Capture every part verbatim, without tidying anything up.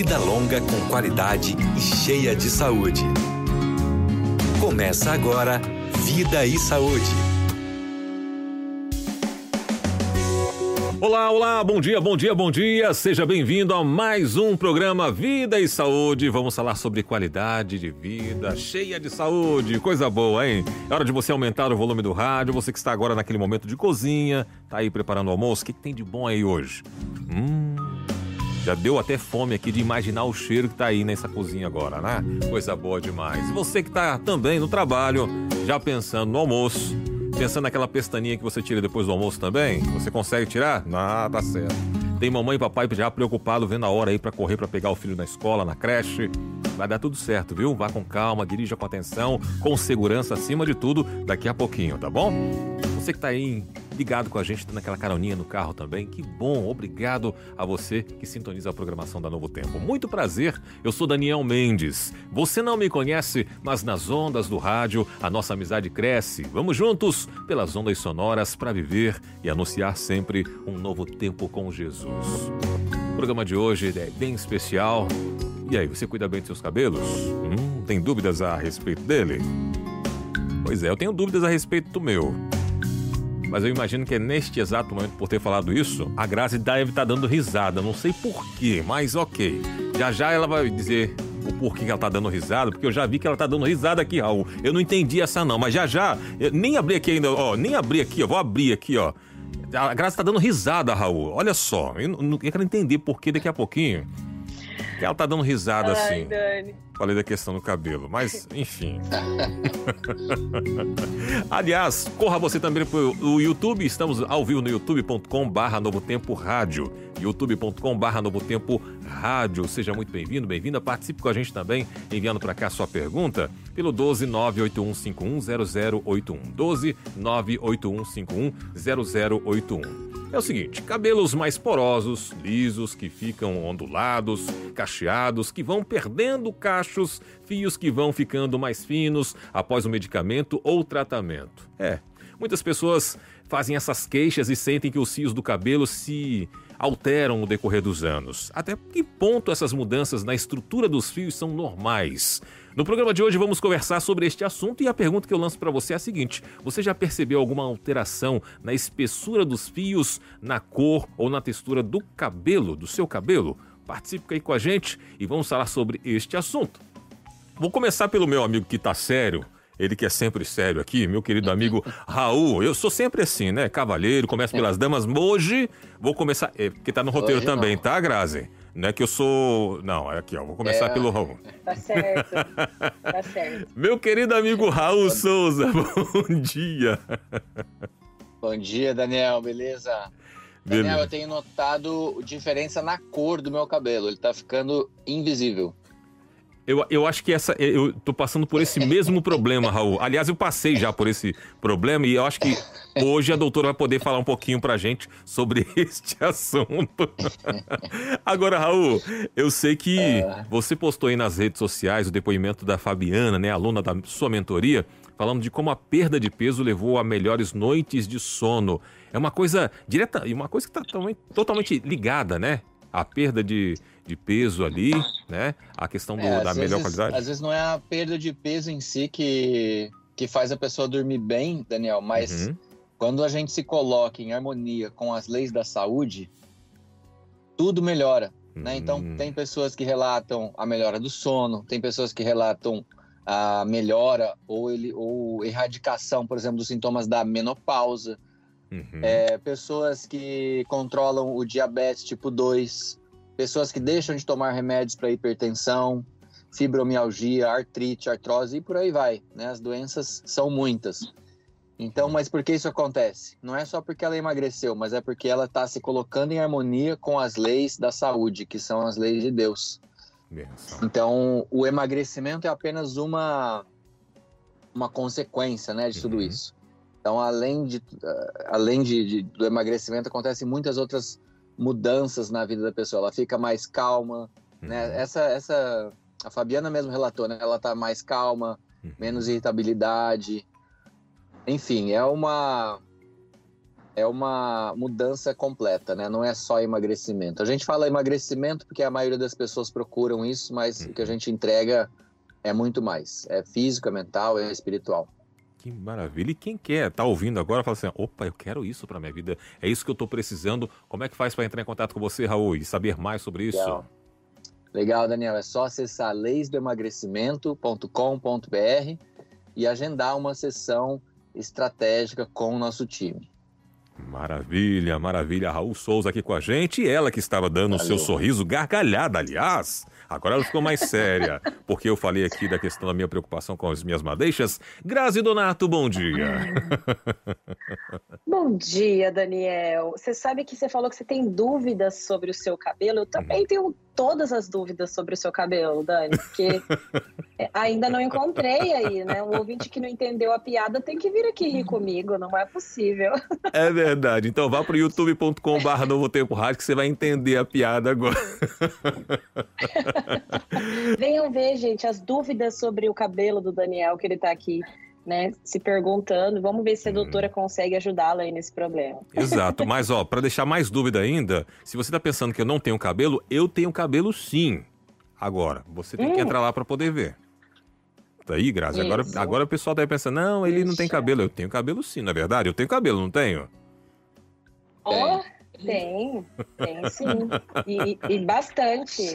vida longa com qualidade e cheia de saúde. Começa agora Vida e Saúde. Olá, olá, bom dia, bom dia, bom dia. Seja bem-vindo a mais um programa Vida e Saúde. Vamos falar sobre qualidade de vida, cheia de saúde, coisa boa, hein? É hora de você aumentar o volume do rádio. Você que está agora naquele momento de cozinha, tá aí preparando o almoço. O que, que tem de bom aí hoje? Hum, já deu até fome aqui de imaginar o cheiro que tá aí nessa cozinha agora, né? Coisa boa demais. E você que tá também no trabalho, já pensando no almoço, pensando naquela pestaninha que você tira depois do almoço também? Você consegue tirar? Ah, tá certo. Tem mamãe e papai já preocupado, vendo a hora aí pra correr pra pegar o filho na escola, na creche. Vai dar tudo certo, viu? Vá com calma, dirija com atenção, com segurança acima de tudo, daqui a pouquinho, tá bom? Você que tá aí ligado com a gente, dando aquela caroninha no carro também, que bom, obrigado a você que sintoniza a programação da Novo Tempo. Muito prazer, eu sou Daniel Mendes. Você não me conhece, mas nas ondas do rádio a nossa amizade cresce. Vamos juntos pelas ondas sonoras para viver e anunciar sempre um novo tempo com Jesus. O programa de hoje é bem especial. E aí, você cuida bem dos seus cabelos? Hum, tem dúvidas a respeito dele? Pois é, eu tenho dúvidas a respeito do meu. Mas eu imagino que é neste exato momento, por ter falado isso, a Grazi deve estar dando risada. Não sei porquê, mas ok. Já já ela vai dizer o porquê que ela tá dando risada, porque eu já vi que ela tá dando risada aqui, Raul. Eu não entendi essa não, mas já já, eu nem abri aqui ainda, ó, nem abri aqui, ó, vou abrir aqui, ó. A Grazi tá dando risada, Raul. Olha só, eu, não, eu quero entender porquê daqui a pouquinho. Que ela tá dando risada. Ai, assim. Dani. Falei da questão do cabelo, mas enfim. Aliás, corra você também pro YouTube. Estamos ao vivo no youtube ponto com barra Novo Tempo Rádio. youtube ponto com barra Novo Tempo Rádio. Seja muito bem-vindo, bem-vinda. Participe com a gente também, enviando para cá sua pergunta pelo doze nove oito um cinco um zero zero oito um. doze nove oito um cinco um zero zero oito um. É o seguinte, cabelos mais porosos, lisos, que ficam ondulados, cacheados, que vão perdendo cachos, fios que vão ficando mais finos após o medicamento ou tratamento. É, muitas pessoas fazem essas queixas e sentem que os fios do cabelo se alteram no decorrer dos anos. Até que ponto essas mudanças na estrutura dos fios são normais? No programa de hoje vamos conversar sobre este assunto e a pergunta que eu lanço para você é a seguinte: você já percebeu alguma alteração na espessura dos fios, na cor ou na textura do cabelo, do seu cabelo? Participe aí com a gente e vamos falar sobre este assunto. Vou começar pelo meu amigo que tá sério. Ele que é sempre sério aqui, meu querido amigo Raul. Eu sou sempre assim, né? Cavalheiro, começo pelas damas. Hoje vou começar... É, porque tá no roteiro hoje também, não. Tá, Grazi? Não é que eu sou... Não, é aqui, ó. Vou começar é, pelo Raul. Tá certo. Tá certo. Meu querido amigo Raul Souza, bom dia. Bom dia, Daniel. Beleza? Beleza. Daniel, eu tenho notado diferença na cor do meu cabelo. Ele tá ficando invisível. Eu, eu acho que essa, eu tô passando por esse mesmo problema, Raul. Aliás, eu passei já por esse problema e eu acho que hoje a doutora vai poder falar um pouquinho pra gente sobre este assunto. Agora, Raul, eu sei que você postou aí nas redes sociais o depoimento da Fabiana, né, aluna da sua mentoria, falando de como a perda de peso levou a melhores noites de sono. É uma coisa direta, uma coisa que tá totalmente, totalmente ligada, né? A perda de, de peso ali, né? A questão do, é, da melhor vezes, qualidade. Às vezes não é a perda de peso em si que, que faz a pessoa dormir bem, Daniel, mas uhum. quando a gente se coloca em harmonia com as leis da saúde, tudo melhora, uhum. né? Então tem pessoas que relatam a melhora do sono, tem pessoas que relatam a melhora ou, ele, ou erradicação, por exemplo, dos sintomas da menopausa. Uhum. É, pessoas que controlam o diabetes tipo dois, pessoas que deixam de tomar remédios para hipertensão, fibromialgia, artrite, artrose e por aí vai, né? As doenças são muitas. Então, mas por que isso acontece? Não é só porque ela emagreceu, mas é porque ela está se colocando em harmonia com as leis da saúde, que são as leis de Deus. Benção. Então, o emagrecimento é apenas uma, uma consequência, né, de tudo uhum. isso. Então, além, de, além de, de, do emagrecimento, acontecem muitas outras mudanças na vida da pessoa. Ela fica mais calma, uhum. né? Essa, essa, a Fabiana mesmo relatou, né? Ela está mais calma, uhum. menos irritabilidade. Enfim, é uma, é uma mudança completa, né? Não é só emagrecimento. A gente fala emagrecimento porque a maioria das pessoas procuram isso, mas uhum. o que a gente entrega é muito mais. É físico, é mental, é espiritual. Que maravilha. E quem quer, tá ouvindo agora, fala assim, opa, eu quero isso pra minha vida. É isso que eu tô precisando. Como é que faz para entrar em contato com você, Raul, e saber mais sobre isso? Legal, Legal Daniel. É só acessar leis do emagrecimento ponto com ponto b r e agendar uma sessão estratégica com o nosso time. Maravilha, maravilha. Raul Souza aqui com a gente. E ela que estava dando o seu sorriso gargalhada, aliás. Agora ela ficou mais séria, porque eu falei aqui da questão da minha preocupação com as minhas madeixas. Grazi Donato, bom dia. Bom dia, Daniel. Você sabe que você falou que você tem dúvidas sobre o seu cabelo? Eu também uhum. tenho todas as dúvidas sobre o seu cabelo, Dani, porque ainda não encontrei aí, né? Um ouvinte que não entendeu a piada tem que vir aqui rir comigo, não é possível. É verdade. Então vá para o youtube ponto com barra Novo Tempo Rádio que você vai entender a piada agora. Venham ver, gente, as dúvidas sobre o cabelo do Daniel, que ele tá aqui, né, se perguntando. Vamos ver se a doutora hum. consegue ajudá-la aí nesse problema. Exato, mas ó, para deixar mais dúvida ainda, se você tá pensando que eu não tenho cabelo, eu tenho cabelo sim. Agora, você tem hum. que entrar lá para poder ver. Tá aí, Grazi? Agora, agora o pessoal deve pensar, não, ele Ixi. não tem cabelo. Eu tenho cabelo sim, na verdade. Eu tenho cabelo, não tenho? Ó, oh, tem, tem sim. E, e bastante.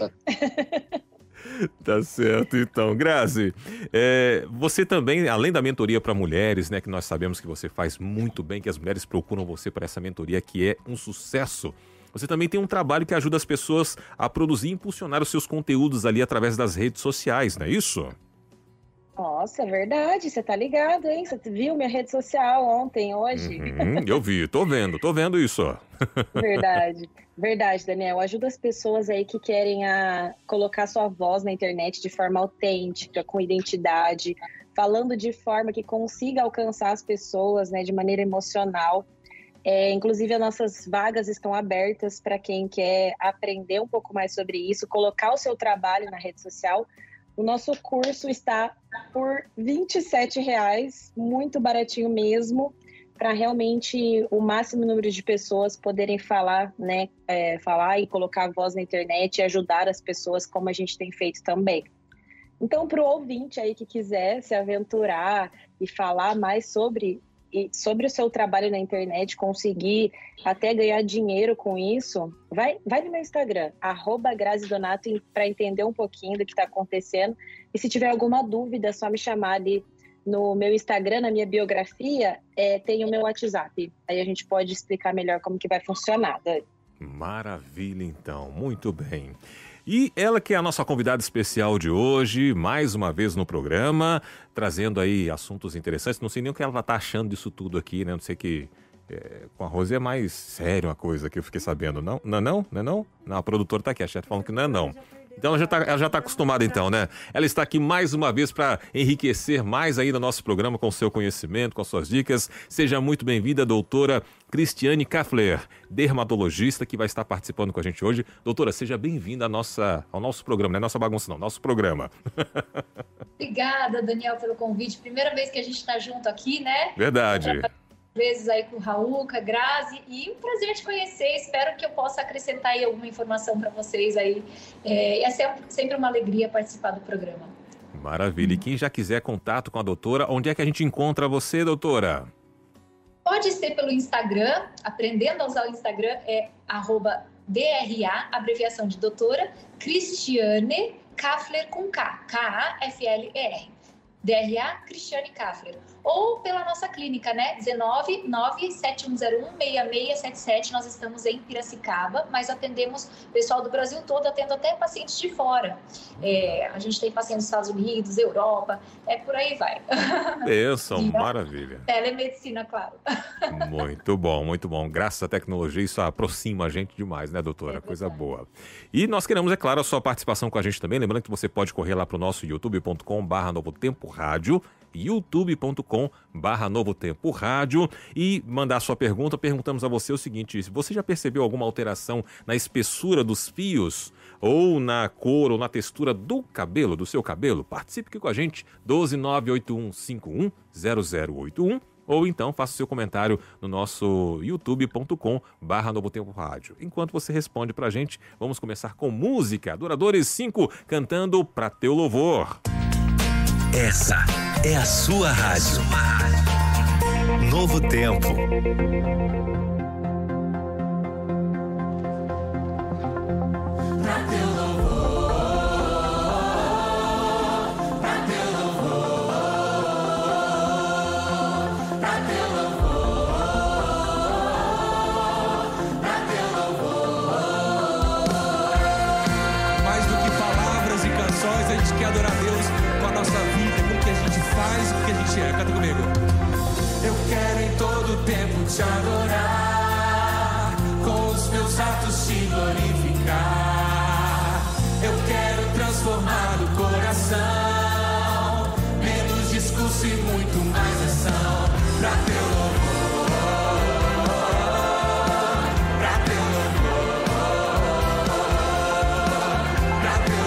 Tá certo, então. Grazi, é, você também, além da mentoria para mulheres, né, que nós sabemos que você faz muito bem, que as mulheres procuram você para essa mentoria, que é um sucesso, você também tem um trabalho que ajuda as pessoas a produzir e impulsionar os seus conteúdos ali através das redes sociais, não é isso? Nossa, é verdade, você tá ligado, hein? Você viu minha rede social ontem, hoje? Uhum, eu vi, tô vendo, tô vendo isso. Verdade, verdade, Daniel. Ajuda as pessoas aí que querem a, colocar sua voz na internet de forma autêntica, com identidade, falando de forma que consiga alcançar as pessoas, né, de maneira emocional. É, inclusive, as nossas vagas estão abertas para quem quer aprender um pouco mais sobre isso, colocar o seu trabalho na rede social. O nosso curso está por vinte e sete reais, muito baratinho mesmo, para realmente o máximo número de pessoas poderem falar, né, é, falar e colocar a voz na internet e ajudar as pessoas como a gente tem feito também. Então, para o ouvinte aí que quiser se aventurar e falar mais sobre, sobre o seu trabalho na internet, conseguir até ganhar dinheiro com isso, vai, vai no meu Instagram, arroba Grazi Donato, para entender um pouquinho do que está acontecendo. E se tiver alguma dúvida, é só me chamar ali no meu Instagram, na minha biografia, é, tem o meu WhatsApp. Aí a gente pode explicar melhor como que vai funcionar, Dani. Maravilha, então. Muito bem. E ela que é a nossa convidada especial de hoje, mais uma vez no programa, trazendo aí assuntos interessantes. Não sei nem o que ela tá achando disso tudo aqui, né? Não sei que... É, com a Rose é mais sério uma coisa que eu fiquei sabendo. Não, não, não, não, não? Não, a produtora tá aqui, a chefe falando que não é não. Então ela já, tá, ela já tá acostumada então, né? Ela está aqui mais uma vez para enriquecer mais ainda o nosso programa com o seu conhecimento, com as suas dicas. Seja muito bem-vinda, doutora Cristiane Kaffler, dermatologista, que vai estar participando com a gente hoje. Doutora, seja bem-vinda à nossa, ao nosso programa, não é nossa bagunça não, nosso programa. Obrigada, Daniel, pelo convite. Primeira vez que a gente está junto aqui, né? Verdade. Vezes aí com o Raul, com a Grazi, e um prazer te conhecer. Espero que eu possa acrescentar aí alguma informação para vocês aí. É, é sempre, sempre uma alegria participar do programa. Maravilha. E quem já quiser contato com a doutora, onde é que a gente encontra você, doutora? Pode ser pelo Instagram, aprendendo a usar o Instagram, é arroba D R A, abreviação de doutora, Cristiane Kaffler com K, K A F L E R. D R A Cristiane Kaffler. Ou pela nossa clínica, né? dezenove, nove sete um zero um, seis seis sete sete. Nós estamos em Piracicaba, mas atendemos pessoal do Brasil todo, atendo até pacientes de fora. É, a gente tem pacientes dos Estados Unidos, Europa, é por aí vai. Benção, maravilha. Telemedicina, claro. Muito bom, muito bom. Graças à tecnologia, isso aproxima a gente demais, né, doutora? É Coisa boa. E nós queremos, é claro, a sua participação com a gente também. Lembrando que você pode correr lá para o nosso youtube ponto com barra Novo Tempo Rádio, youtube ponto com barra Novo Tempo Rádio, e mandar sua pergunta. Perguntamos a você o seguinte: você já percebeu alguma alteração na espessura dos fios, ou na cor, ou na textura do cabelo, do seu cabelo? Participe aqui com a gente, doze nove oito um cinco um zero zero oito um, Ou então faça o seu comentário no nosso youtube ponto com barra Novo Tempo Rádio. Enquanto você responde pra gente, vamos começar com música. Adoradores cinco cantando Pra Teu Louvor. Essa é a sua rádio. Novo Tempo. A gente quer adorar Deus com a nossa vida, com o que a gente faz, com o que a gente é. Canta comigo. Eu quero em todo tempo te adorar, com os meus atos te glorificar. Eu quero transformar o coração, menos discurso e muito mais ação. Pra teu louvor, pra teu louvor, pra teu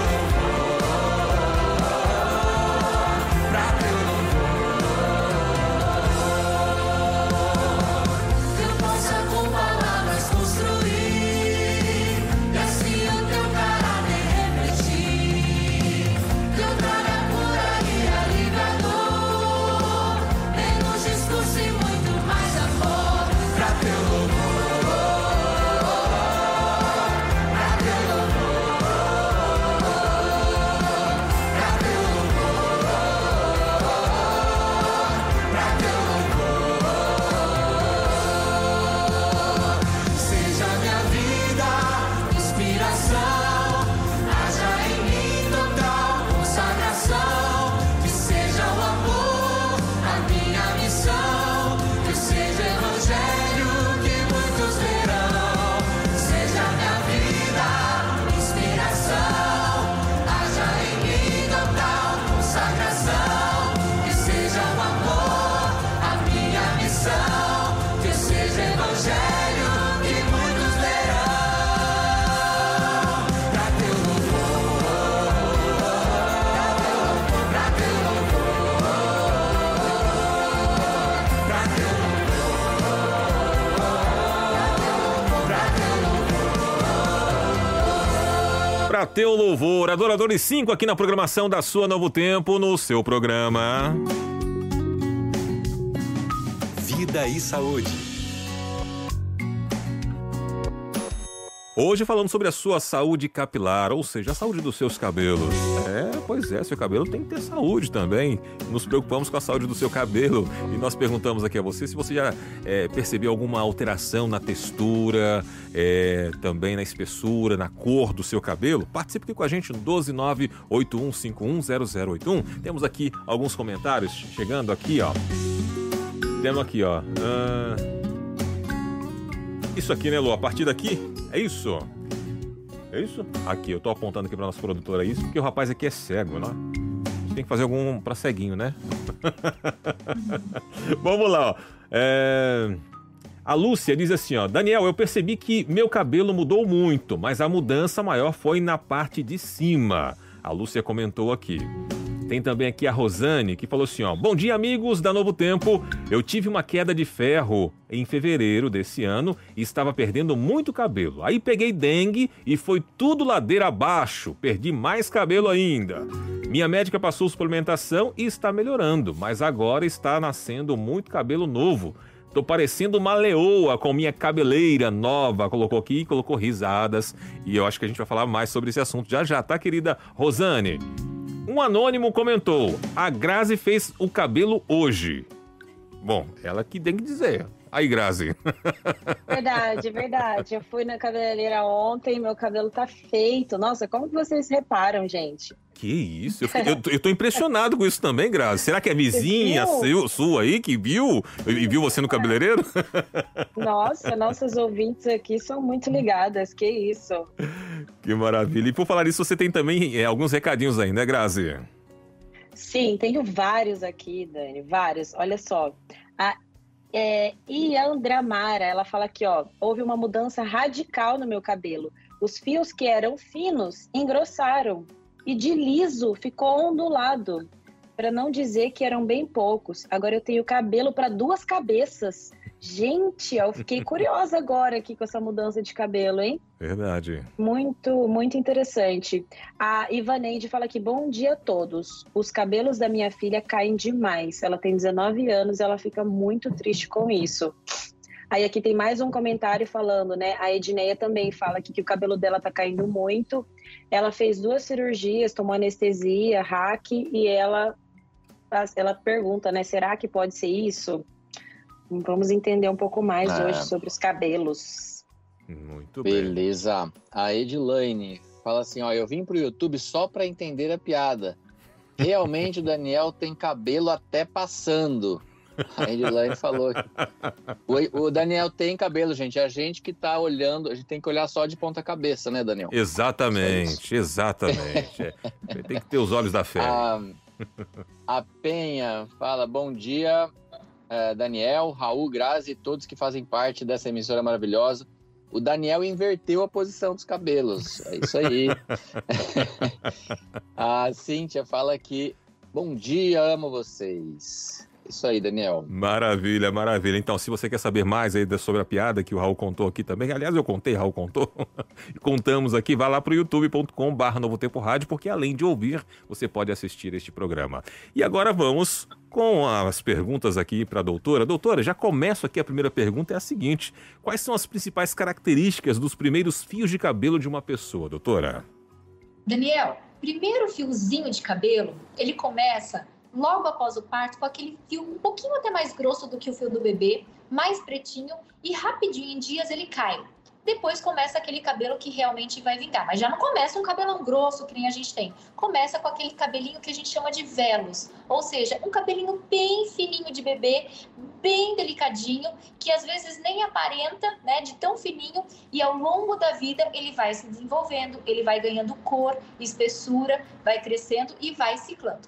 Pra Teu Louvor, Adoradores cinco aqui na programação da sua Novo Tempo, no seu programa Vida e Saúde. Hoje falando sobre a sua saúde capilar, ou seja, a saúde dos seus cabelos. É, pois é, seu cabelo tem que ter saúde também. Nos preocupamos com a saúde do seu cabelo e nós perguntamos aqui a você se você já é, percebeu alguma alteração na textura, é, também na espessura, na cor do seu cabelo. Participe aqui com a gente no doze nove oito um cinco um zero zero oito um. Temos aqui alguns comentários chegando aqui, ó. Temos aqui, ó. Ah, isso aqui, né, Lu? A partir daqui... É isso? É isso? Aqui, eu tô apontando aqui pra nossa produtora isso, porque o rapaz aqui é cego, né? A gente tem que fazer algum pra ceguinho, né? Vamos lá, ó. É... A Lúcia diz assim, ó. Daniel, eu percebi que meu cabelo mudou muito, mas a mudança maior foi na parte de cima. A Lúcia comentou aqui. Tem também aqui a Rosane, que falou assim, ó. Bom dia, amigos da Novo Tempo. Eu tive uma queda de ferro em fevereiro desse ano e estava perdendo muito cabelo. Aí peguei dengue e foi tudo ladeira abaixo. Perdi mais cabelo ainda. Minha médica passou suplementação e está melhorando, mas agora está nascendo muito cabelo novo. Tô parecendo uma leoa com minha cabeleira nova. Colocou aqui e colocou risadas. E eu acho que a gente vai falar mais sobre esse assunto já já, tá, querida Rosane? Um anônimo comentou, a Grazi fez o cabelo hoje. Bom, ela que tem que dizer. Aí, Grazi. Verdade, verdade. Eu fui na cabeleireira ontem, meu cabelo tá feito. Nossa, como que vocês reparam, gente? Que isso? Eu, fiquei, eu, eu tô impressionado com isso também, Grazi. Será que é vizinha seu, sua aí que viu e viu você no cabeleireiro? Nossa, nossas ouvintes aqui são muito ligadas. Que isso? Que maravilha. E por falar isso, você tem também é, alguns recadinhos aí, né, Grazi? Sim, tenho vários aqui, Dani. Vários. Olha só. A é, Iandramara, ela fala aqui, ó. Houve uma mudança radical no meu cabelo. Os fios que eram finos engrossaram. E de liso ficou ondulado. para não dizer que eram bem poucos. Agora eu tenho cabelo para duas cabeças. Gente, eu fiquei curiosa agora aqui com essa mudança de cabelo, hein? Verdade. Muito, muito interessante. A Ivaneide fala aqui, bom dia a todos. Os cabelos da minha filha caem demais. Ela tem dezenove anos e ela fica muito triste com isso. Aí aqui tem mais um comentário falando, né? A Edneia também fala aqui que o cabelo dela tá caindo muito. Ela fez duas cirurgias, tomou anestesia, hack, e ela, ela pergunta, né? Será que pode ser isso? Vamos entender um pouco mais é. hoje sobre os cabelos. Muito bem. Beleza. A Edilane fala assim, ó, eu vim pro YouTube só para entender a piada. Realmente o Daniel tem cabelo até passando. A Edilane falou. O, o Daniel tem cabelo, gente. É a gente que tá olhando, a gente tem que olhar só de ponta cabeça, né, Daniel? Exatamente, exatamente. É. Tem que ter os olhos da fé. A, a Penha fala, bom dia, é, Daniel, Raul, Grazi e todos que fazem parte dessa emissora maravilhosa. O Daniel inverteu a posição dos cabelos. É isso aí. A Cíntia fala aqui, bom dia, amo vocês. Isso aí, Daniel. Maravilha, maravilha. Então, se você quer saber mais aí sobre a piada que o Raul contou aqui também, aliás, eu contei, Raul contou, e contamos aqui, vá lá para o youtube ponto com barra Novo Tempo Rádio, porque além de ouvir, você pode assistir este programa. E agora vamos com as perguntas aqui para a doutora. Doutora, já começo aqui, a primeira pergunta é a seguinte, quais são as principais características dos primeiros fios de cabelo de uma pessoa, doutora? Daniel, primeiro fiozinho de cabelo, ele começa logo após o parto, com aquele fio um pouquinho até mais grosso do que o fio do bebê, mais pretinho, e rapidinho, em dias, ele cai. Depois começa aquele cabelo que realmente vai vingar. Mas já não começa um cabelão grosso, que nem a gente tem. Começa com aquele cabelinho que a gente chama de velos. Ou seja, um cabelinho bem fininho de bebê, bem delicadinho, que às vezes nem aparenta, né, de tão fininho. E ao longo da vida ele vai se desenvolvendo, ele vai ganhando cor, espessura, vai crescendo e vai ciclando.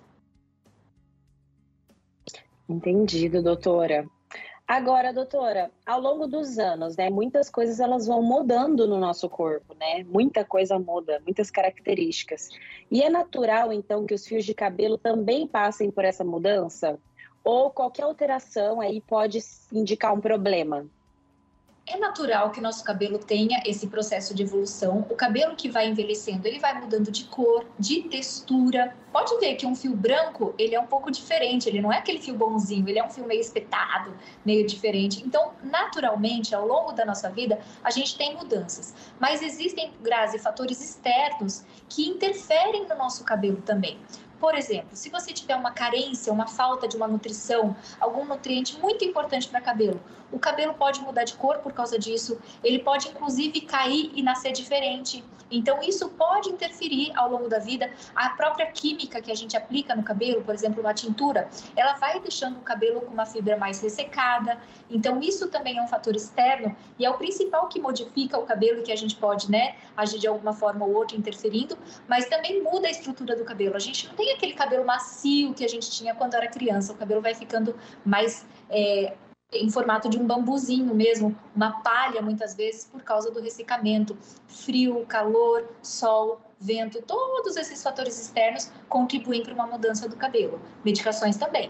Entendido, doutora. Agora, doutora, ao longo dos anos, né, muitas coisas elas vão mudando no nosso corpo, né? Muita coisa muda, muitas características. E é natural, então, que os fios de cabelo também passem por essa mudança? Ou qualquer alteração aí pode indicar um problema? É natural que o nosso cabelo tenha esse processo de evolução. O cabelo que vai envelhecendo, ele vai mudando de cor, de textura. Pode ver que um fio branco, ele é um pouco diferente. Ele não é aquele fio bonzinho, ele é um fio meio espetado, meio diferente. Então, naturalmente, ao longo da nossa vida, a gente tem mudanças. Mas existem, Grazi, fatores externos que interferem no nosso cabelo também. Por exemplo, se você tiver uma carência, uma falta de uma nutrição, algum nutriente muito importante para o cabelo, o cabelo pode mudar de cor por causa disso, ele pode inclusive cair e nascer diferente. Então isso pode interferir ao longo da vida. A própria química que a gente aplica no cabelo, por exemplo, uma tintura, ela vai deixando o cabelo com uma fibra mais ressecada. Então isso também é um fator externo e é o principal que modifica o cabelo, que a gente pode, né, agir de alguma forma ou outra interferindo, mas também muda a estrutura do cabelo. A gente não tem aquele cabelo macio que a gente tinha quando era criança. O cabelo vai ficando mais é, em formato de um bambuzinho mesmo, uma palha muitas vezes por causa do ressecamento. Frio, calor, sol, vento, todos esses fatores externos contribuem para uma mudança do cabelo. Medicações também.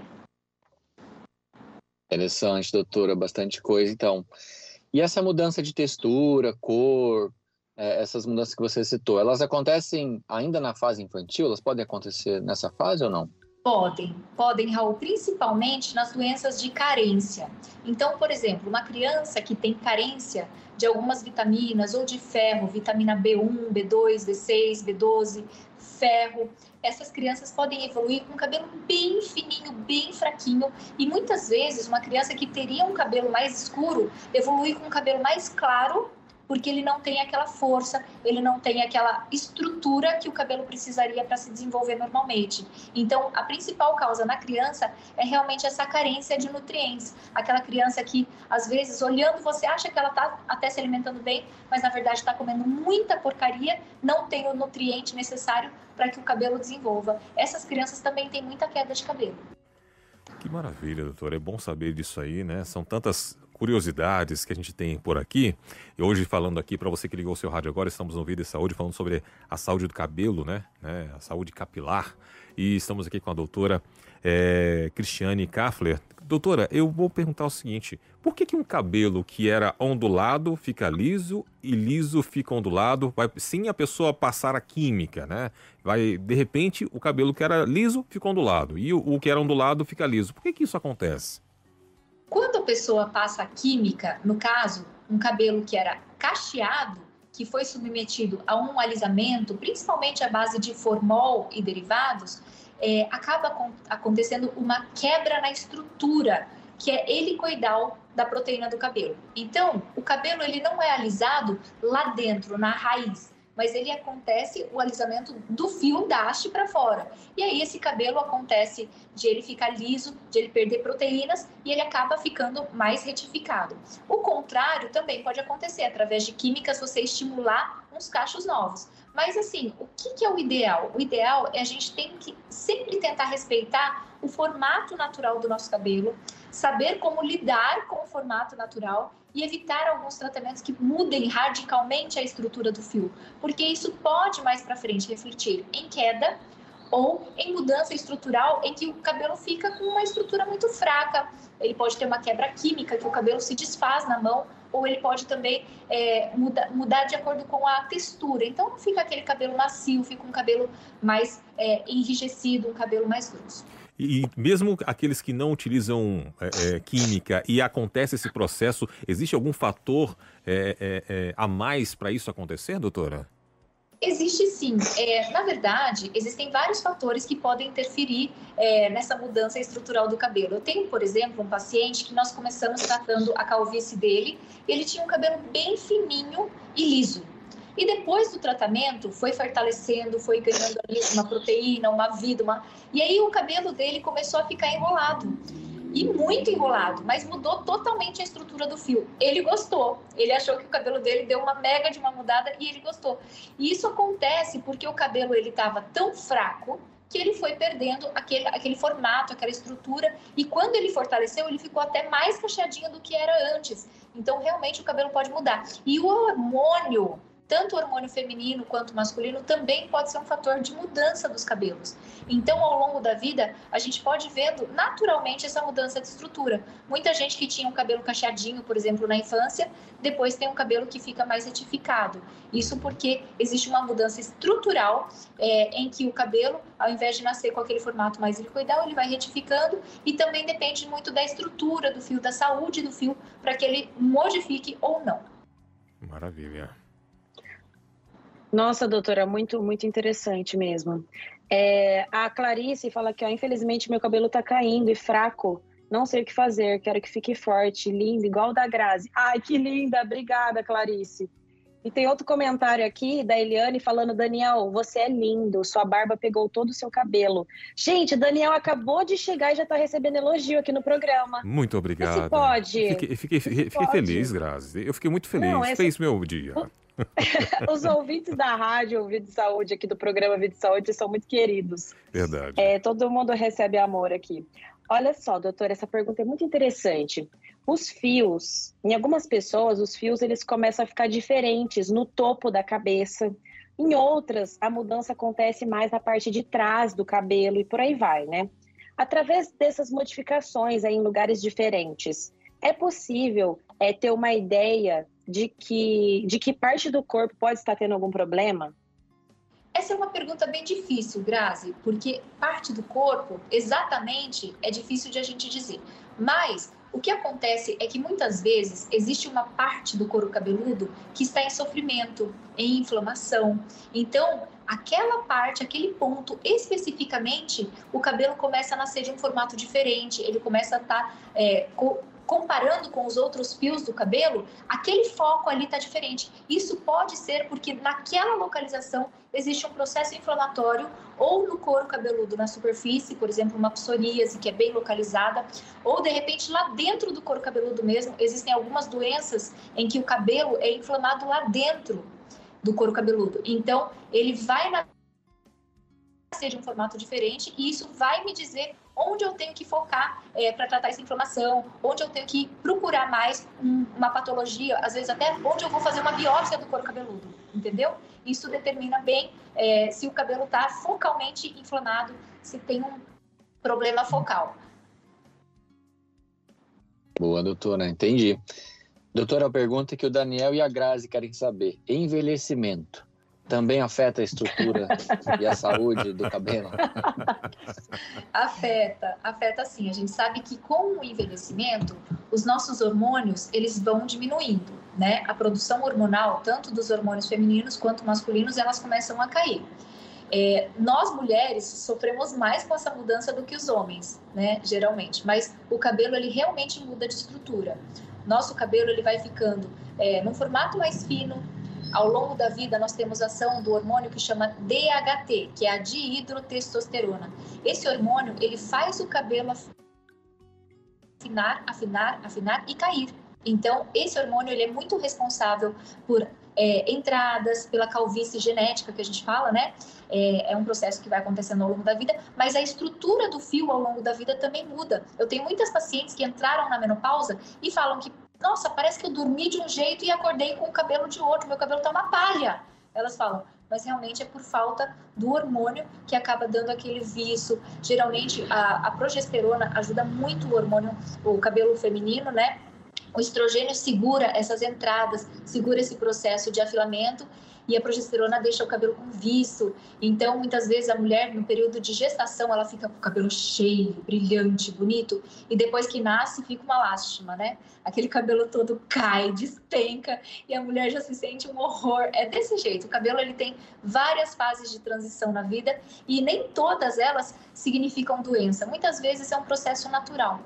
Interessante, doutora, bastante coisa então. E essa mudança de textura, cor, essas mudanças que você citou, elas acontecem ainda na fase infantil? Elas podem acontecer nessa fase ou não? Podem, podem, Raul, principalmente nas doenças de carência. Então, por exemplo, uma criança que tem carência de algumas vitaminas ou de ferro, vitamina B um, B dois, B seis, B doze, ferro, essas crianças podem evoluir com um cabelo bem fininho, bem fraquinho, e muitas vezes uma criança que teria um cabelo mais escuro evolui com um cabelo mais claro, porque ele não tem aquela força, ele não tem aquela estrutura que o cabelo precisaria para se desenvolver normalmente. Então, a principal causa na criança é realmente essa carência de nutrientes. Aquela criança que, às vezes, olhando, você acha que ela está até se alimentando bem, mas, na verdade, está comendo muita porcaria, não tem o nutriente necessário para que o cabelo desenvolva. Essas crianças também têm muita queda de cabelo. Que maravilha, doutora. É bom saber disso aí, né? São tantas curiosidades que a gente tem por aqui. E hoje falando aqui, para você que ligou o seu rádio agora, estamos no Vida e Saúde falando sobre a saúde do cabelo, né? né? A saúde capilar. E estamos aqui com a doutora é, Cristiane Kafler. Doutora, eu vou perguntar o seguinte, por que que um cabelo que era ondulado fica liso e liso fica ondulado, vai, sem a pessoa passar a química, né? Vai, de repente, o cabelo que era liso fica ondulado e o, o que era ondulado fica liso. Por que que isso acontece? Quando a pessoa passa a química, no caso, um cabelo que era cacheado, que foi submetido a um alisamento, principalmente à base de formol e derivados, É, acaba com, acontecendo uma quebra na estrutura, que é helicoidal da proteína do cabelo. Então, o cabelo ele não é alisado lá dentro, na raiz, mas ele acontece o alisamento do fio da haste para fora. E aí esse cabelo acontece de ele ficar liso, de ele perder proteínas e ele acaba ficando mais retificado. O contrário também pode acontecer, através de químicas você estimular uns cachos novos. Mas assim, o que, que é o ideal? O ideal é a gente tem que sempre tentar respeitar o formato natural do nosso cabelo, saber como lidar com o formato natural e evitar alguns tratamentos que mudem radicalmente a estrutura do fio, porque isso pode mais para frente refletir em queda ou em mudança estrutural em que o cabelo fica com uma estrutura muito fraca. Ele pode ter uma quebra química, que o cabelo se desfaz na mão, ou ele pode também é, muda, mudar de acordo com a textura. Então não fica aquele cabelo macio, fica um cabelo mais é, enrijecido, um cabelo mais grosso. E mesmo aqueles que não utilizam é, é, química e acontece esse processo, existe algum fator é, é, é, a mais para isso acontecer, doutora? Existe sim. É, na verdade, existem vários fatores que podem interferir é, nessa mudança estrutural do cabelo. Eu tenho, por exemplo, um paciente que nós começamos tratando a calvície dele. Ele tinha um cabelo bem fininho e liso. E depois do tratamento, foi fortalecendo, foi ganhando ali uma proteína, uma vida, uma... e aí o cabelo dele começou a ficar enrolado. E muito enrolado, mas mudou totalmente a estrutura do fio. Ele gostou, ele achou que o cabelo dele deu uma mega de uma mudada e ele gostou. E isso acontece porque o cabelo ele estava tão fraco que ele foi perdendo aquele, aquele formato, aquela estrutura, e quando ele fortaleceu, ele ficou até mais cacheadinho do que era antes. Então, realmente, o cabelo pode mudar. E o hormônio, tanto o hormônio feminino quanto o masculino, também pode ser um fator de mudança dos cabelos. Então, ao longo da vida, a gente pode ir vendo naturalmente essa mudança de estrutura. Muita gente que tinha um cabelo cacheadinho, por exemplo, na infância, depois tem um cabelo que fica mais retificado. Isso porque existe uma mudança estrutural é, em que o cabelo, ao invés de nascer com aquele formato mais helicoidal, ele vai retificando, e também depende muito da estrutura do fio, da saúde do fio, para que ele modifique ou não. Maravilha. Nossa, doutora, muito, muito interessante mesmo. É, a Clarice fala que, ó, infelizmente, meu cabelo tá caindo e fraco. Não sei o que fazer, quero que fique forte, lindo, igual o da Grazi. Ai, que linda, obrigada, Clarice. E tem outro comentário aqui da Eliane falando: Daniel, você é lindo, sua barba pegou todo o seu cabelo. Gente, Daniel acabou de chegar e já tá recebendo elogio aqui no programa. Muito obrigado. Você pode. Fiquei, fiquei, fiquei, fiquei feliz, Grazi. Eu fiquei muito feliz, Não, essa... fez meu dia. Os ouvintes da rádio Vida e Saúde, aqui do programa Vida e Saúde, são muito queridos. Verdade. É, todo mundo recebe amor aqui. Olha só, doutora, essa pergunta é muito interessante. Os fios, em algumas pessoas, os fios eles começam a ficar diferentes no topo da cabeça. Em outras, a mudança acontece mais na parte de trás do cabelo e por aí vai, né? Através dessas modificações aí em lugares diferentes, é possível é, ter uma ideia de que, de que parte do corpo pode estar tendo algum problema? Essa é uma pergunta bem difícil, Grazi, porque parte do corpo, exatamente, é difícil de a gente dizer. Mas o que acontece é que muitas vezes existe uma parte do couro cabeludo que está em sofrimento, em inflamação. Então, aquela parte, aquele ponto especificamente, o cabelo começa a nascer de um formato diferente, ele começa a estar... É, co- comparando com os outros fios do cabelo, aquele foco ali está diferente. Isso pode ser porque naquela localização existe um processo inflamatório, ou no couro cabeludo, na superfície, por exemplo, uma psoríase que é bem localizada, ou de repente lá dentro do couro cabeludo mesmo, existem algumas doenças em que o cabelo é inflamado lá dentro do couro cabeludo. Então, ele vai nascer de um formato diferente e isso vai me dizer onde eu tenho que focar é, para tratar essa inflamação, onde eu tenho que procurar mais um, uma patologia, às vezes até onde eu vou fazer uma biópsia do couro cabeludo, entendeu? Isso determina bem é, se o cabelo está focalmente inflamado, se tem um problema focal. Boa, doutora, entendi. Doutora, a pergunta que o Daniel e a Grazi querem saber. Envelhecimento também afeta a estrutura e a saúde do cabelo? Afeta, afeta sim. A gente sabe que com o envelhecimento, os nossos hormônios, eles vão diminuindo, né? A produção hormonal, tanto dos hormônios femininos quanto masculinos, elas começam a cair. É, nós mulheres sofremos mais com essa mudança do que os homens, né, geralmente, mas o cabelo ele realmente muda de estrutura. Nosso cabelo ele vai ficando é, num formato mais fino. Ao longo da vida nós temos ação do hormônio que chama D H T, que é a dihidrotestosterona. Esse hormônio ele faz o cabelo afinar, afinar, afinar e cair. Então esse hormônio ele é muito responsável por É, entradas, pela calvície genética que a gente fala, né? É, é um processo que vai acontecendo ao longo da vida, mas a estrutura do fio ao longo da vida também muda. Eu tenho muitas pacientes que entraram na menopausa e falam que, nossa, parece que eu dormi de um jeito e acordei com o cabelo de outro, meu cabelo tá uma palha. Elas falam, mas realmente é por falta do hormônio que acaba dando aquele viço. Geralmente a, a progesterona ajuda muito o hormônio, o cabelo feminino, né? O estrogênio segura essas entradas, segura esse processo de afilamento e a progesterona deixa o cabelo com viço. Então, muitas vezes, a mulher, no período de gestação, ela fica com o cabelo cheio, brilhante, bonito, e depois que nasce, fica uma lástima, né? Aquele cabelo todo cai, despenca, e a mulher já se sente um horror. É desse jeito. O cabelo, ele tem várias fases de transição na vida e nem todas elas significam doença. Muitas vezes é um processo natural.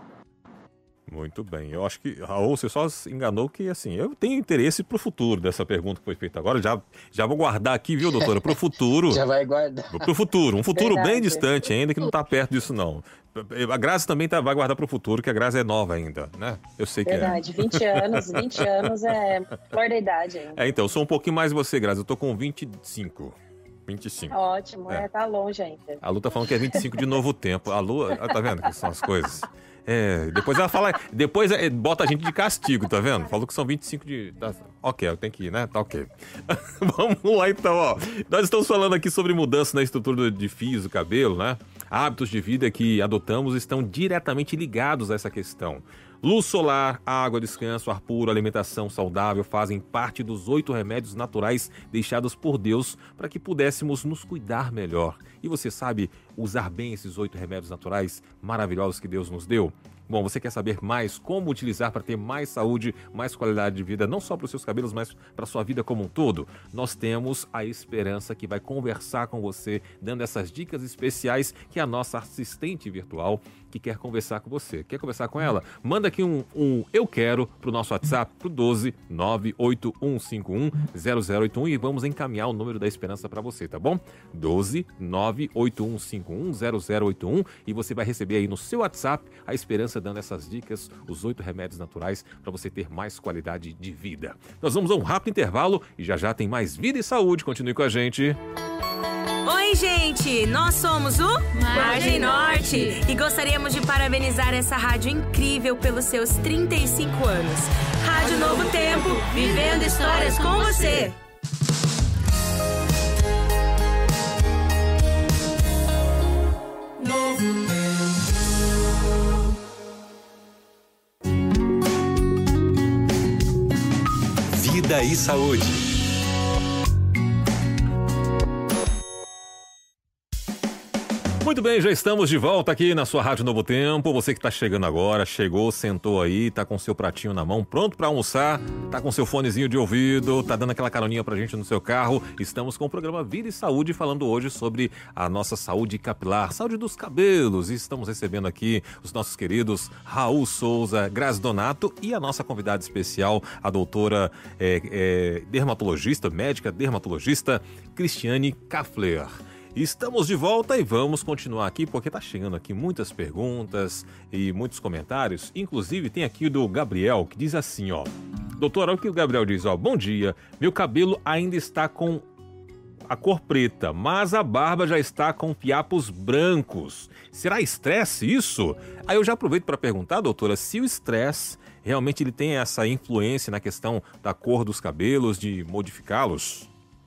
Muito bem. Eu acho que, Raul, você só se enganou que, assim, eu tenho interesse pro futuro dessa pergunta que foi feita agora. Já, já vou guardar aqui, viu, doutora? Pro futuro. Já vai guardar. Pro futuro. Um futuro Verdade. bem distante ainda, que não tá perto disso, não. A Grazi também tá, vai guardar pro futuro, que a Grazi é nova ainda, né? Eu sei que Verdade, vinte anos, vinte anos é flor da idade ainda. é. É, então, eu sou um pouquinho mais você, Grazi. Eu tô com vinte e cinco. vinte e cinco. Ótimo, É. é, tá longe ainda. A Lu tá falando que é vinte e cinco de novo tempo. A Lu, tá vendo que são as coisas? É, depois ela fala, depois é, bota a gente de castigo, tá vendo? Falou que são vinte e cinco de... Tá, ok, eu tenho que ir, né? Tá ok. Vamos lá então, ó. Nós estamos falando aqui sobre mudança na estrutura de fios do cabelo, né? Hábitos de vida que adotamos estão diretamente ligados a essa questão. Luz solar, água, descanso, ar puro, alimentação saudável fazem parte dos oito remédios naturais deixados por Deus para que pudéssemos nos cuidar melhor. E você sabe usar bem esses oito remédios naturais maravilhosos que Deus nos deu? Bom, você quer saber mais como utilizar para ter mais saúde, mais qualidade de vida, não só para os seus cabelos, mas para a sua vida como um todo? Nós temos a Esperança que vai conversar com você, dando essas dicas especiais, que é a nossa assistente virtual que quer conversar com você. Quer conversar com ela? Manda aqui um, um eu quero para o nosso WhatsApp, para o doze nove oito um cinco um zero zero oito um e vamos encaminhar o número da Esperança para você, tá bom? doze nove oito um cinco um zero zero oito um e você vai receber aí no seu WhatsApp a Esperança dando essas dicas, os oito remédios naturais para você ter mais qualidade de vida. Nós vamos a um rápido intervalo e já já tem mais Vida e Saúde. Continue com a gente. Oi, gente! Nós somos o Margem Norte e gostaríamos de parabenizar essa rádio incrível pelos seus trinta e cinco anos. Rádio Novo Tempo, vivendo histórias com você! Vida e Saúde. Muito bem, já estamos de volta aqui na sua Rádio Novo Tempo. Você que está chegando agora, chegou, sentou aí, tá com seu pratinho na mão, pronto para almoçar, tá com seu fonezinho de ouvido, tá dando aquela caroninha pra gente no seu carro. Estamos com o programa Vida e Saúde, falando hoje sobre a nossa saúde capilar, saúde dos cabelos. E estamos recebendo aqui os nossos queridos Raul Souza, Grazi Donato e a nossa convidada especial, a doutora é, é, dermatologista, médica dermatologista, Cristiane Kaffler. Estamos de volta e vamos continuar aqui porque tá chegando aqui muitas perguntas e muitos comentários. Inclusive tem aqui o do Gabriel que diz assim, ó. Doutor, olha o que o Gabriel diz, ó. Bom dia, meu cabelo ainda está com a cor preta, mas a barba já está com fiapos brancos. Será estresse isso? Aí eu já aproveito para perguntar, doutora, se o estresse realmente ele tem essa influência na questão da cor dos cabelos, de modificá-los?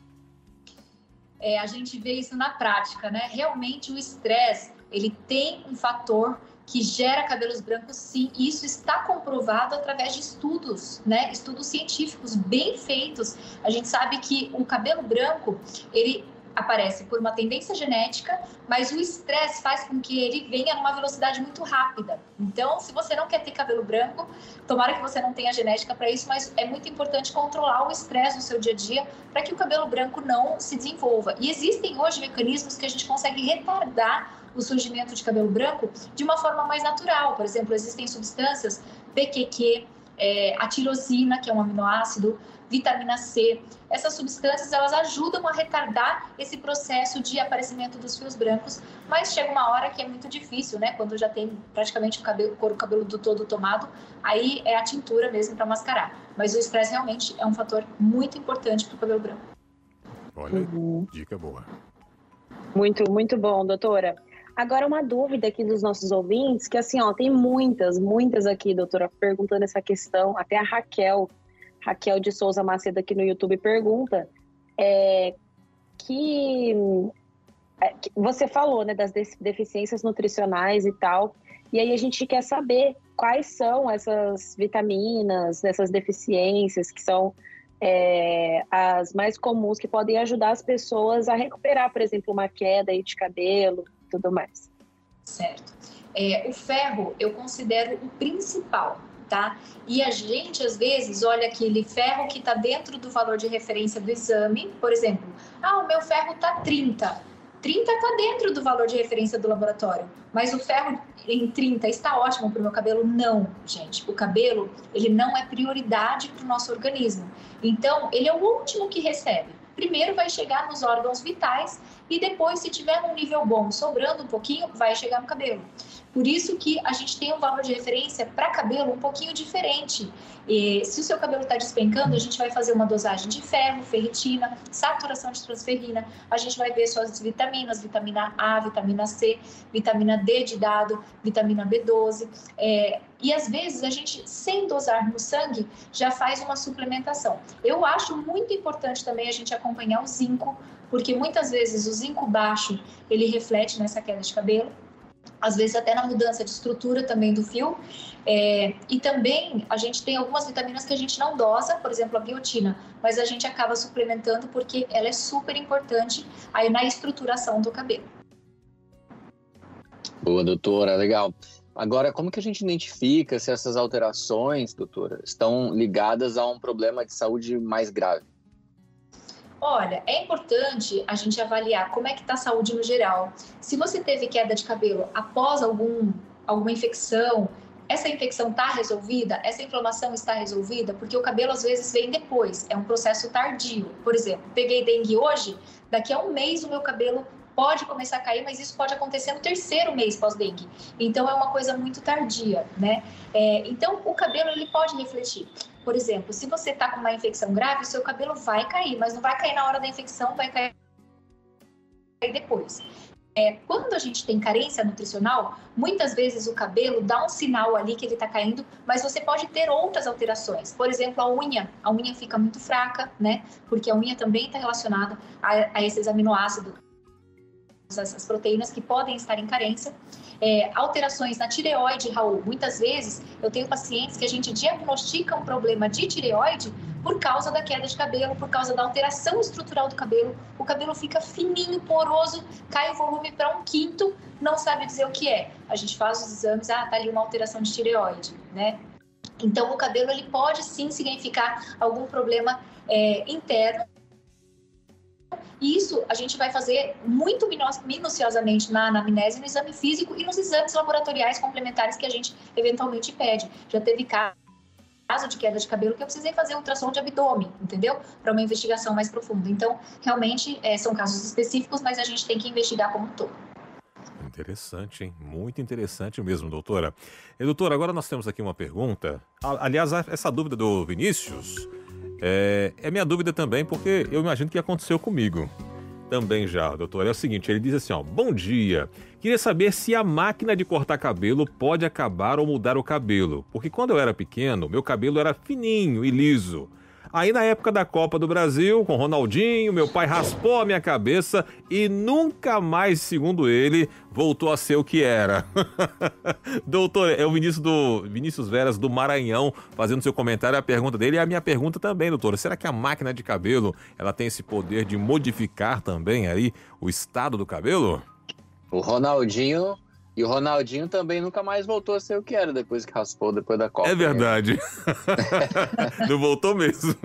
É, a gente vê isso na prática, né? Realmente o estresse, ele tem um fator que gera cabelos brancos, sim, e isso está comprovado através de estudos, né? Estudos científicos bem feitos. A gente sabe que o cabelo branco, ele aparece por uma tendência genética, mas o estresse faz com que ele venha numa velocidade muito rápida. Então, se você não quer ter cabelo branco, tomara que você não tenha genética para isso, mas é muito importante controlar o estresse no seu dia a dia para que o cabelo branco não se desenvolva. E existem hoje mecanismos que a gente consegue retardar o surgimento de cabelo branco de uma forma mais natural. Por exemplo, existem substâncias P Q Q, é, a tirosina, que é um aminoácido, vitamina C. Essas substâncias, elas ajudam a retardar esse processo de aparecimento dos fios brancos, mas chega uma hora que é muito difícil, né? Quando já tem praticamente o cabelo, couro cabeludo todo tomado, aí é a tintura mesmo para mascarar. Mas o estresse realmente é um fator muito importante para o cabelo branco. Olha, uhum. Dica boa. Muito, muito bom, doutora. Agora, uma dúvida aqui dos nossos ouvintes, que assim, ó, tem muitas, muitas aqui, doutora, perguntando essa questão. Até a Raquel, Raquel de Souza Macedo aqui no YouTube pergunta é, que, é, que você falou, né, das deficiências nutricionais e tal, e aí a gente quer saber quais são essas vitaminas, essas deficiências que são é, as mais comuns que podem ajudar as pessoas a recuperar, por exemplo, uma queda aí de cabelo, tudo mais. Certo. É, o ferro eu considero o principal, tá? E a gente, às vezes, olha aquele ferro que está dentro do valor de referência do exame, por exemplo, ah, o meu ferro está trinta. trinta está dentro do valor de referência do laboratório, mas o ferro em trinta está ótimo para o meu cabelo? Não, gente. O cabelo, ele não é prioridade para o nosso organismo. Então, ele é o último que recebe. Primeiro vai chegar nos órgãos vitais e depois, se tiver num nível bom, sobrando um pouquinho, vai chegar no cabelo. Por isso que a gente tem um valor de referência para cabelo um pouquinho diferente. E se o seu cabelo está despencando, a gente vai fazer uma dosagem de ferro, ferritina, saturação de transferrina. A gente vai ver suas vitaminas, vitamina A, vitamina C, vitamina D de dado, vitamina B doze. É, e às vezes a gente, sem dosar no sangue, já faz uma suplementação. Eu acho muito importante também a gente acompanhar o zinco, porque muitas vezes o zinco baixo, ele reflete nessa queda de cabelo. Às vezes até na mudança de estrutura também do fio. É, e também a gente tem algumas vitaminas que a gente não dosa, por exemplo, a biotina, mas a gente acaba suplementando porque ela é super importante aí na estruturação do cabelo. Boa, doutora, legal. Agora, como que a gente identifica se essas alterações, doutora, estão ligadas a um problema de saúde mais grave? Olha, é importante a gente avaliar como é que está a saúde no geral. Se você teve queda de cabelo após algum, alguma infecção, essa infecção está resolvida? Essa inflamação está resolvida? Porque o cabelo às vezes vem depois, é um processo tardio. Por exemplo, peguei dengue hoje, daqui a um mês o meu cabelo pode começar a cair, mas isso pode acontecer no terceiro mês pós-dengue. Então, é uma coisa muito tardia, né? É, então, o cabelo, ele pode refletir. Por exemplo, se você está com uma infecção grave, o seu cabelo vai cair, mas não vai cair na hora da infecção, vai cair depois. É, quando a gente tem carência nutricional, muitas vezes o cabelo dá um sinal ali que ele está caindo, mas você pode ter outras alterações. Por exemplo, a unha. A unha fica muito fraca, né? Porque a unha também está relacionada a, a esses aminoácidos, essas proteínas que podem estar em carência. É, alterações na tireoide, Raul. Muitas vezes eu tenho pacientes que a gente diagnostica um problema de tireoide por causa da queda de cabelo, por causa da alteração estrutural do cabelo. O cabelo fica fininho, poroso, cai o volume para um quinto, não sabe dizer o que é. A gente faz os exames, ah, tá ali uma alteração de tireoide, né? Então, o cabelo, ele pode sim significar algum problema é, interno. E isso a gente vai fazer muito minuciosamente na anamnese, no exame físico e nos exames laboratoriais complementares que a gente eventualmente pede. Já teve caso de queda de cabelo que eu precisei fazer ultrassom de abdômen, entendeu? Para uma investigação mais profunda. Então, realmente, é, são casos específicos, mas a gente tem que investigar como um todo. Interessante, hein? Muito interessante mesmo, doutora. E, doutora, agora nós temos aqui uma pergunta. Aliás, essa dúvida do Vinícius... É, é minha dúvida também, porque eu imagino que aconteceu comigo. Também já, doutor. É o seguinte, ele diz assim, ó, bom dia. Queria saber se a máquina de cortar cabelo pode acabar ou mudar o cabelo. Porque quando eu era pequeno, meu cabelo era fininho e liso. Aí na época da Copa do Brasil, com Ronaldinho, meu pai raspou a minha cabeça e nunca mais, segundo ele, voltou a ser o que era. Doutor, é o Vinícius, do, Vinícius Veras do Maranhão fazendo seu comentário. A pergunta dele é a minha pergunta também, doutor. Será que a máquina de cabelo ela tem esse poder de modificar também aí o estado do cabelo? O Ronaldinho... E o Ronaldinho também nunca mais voltou a ser o que era depois que raspou, depois da Copa. É verdade. Não voltou mesmo.